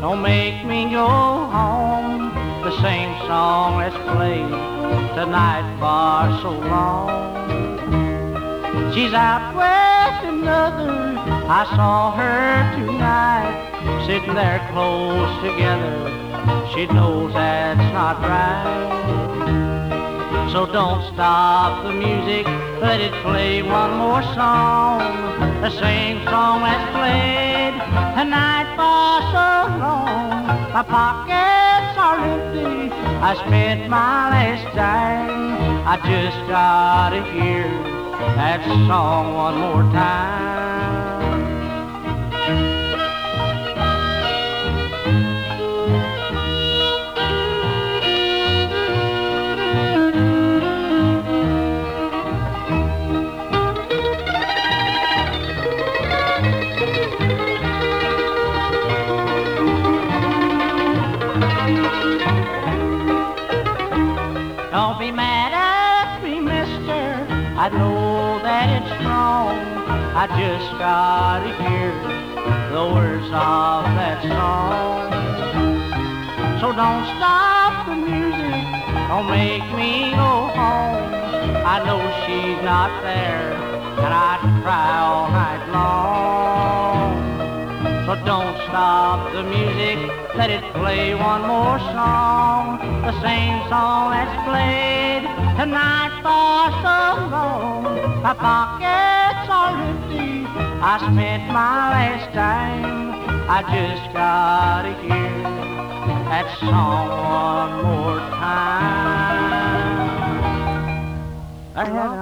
don't make me go home. The same song that's played tonight for so long. She's out with another, I saw her tonight, sitting there close together. She knows that's not right. So don't stop the music, let it play one more song. The same song that's played tonight for so long. My pockets are empty, I spent my last dime. I just gotta hear that song one more time. Don't be mad at me, mister, I know that it's wrong. I just gotta hear the words of that song. So don't stop the music, don't make me go home. I know she's not there, and I'd cry all night long. So don't stop the music, let it play one more song. The same song that's played tonight for so long. My pockets are empty, I spent my last dime. I just gotta hear that song one more time.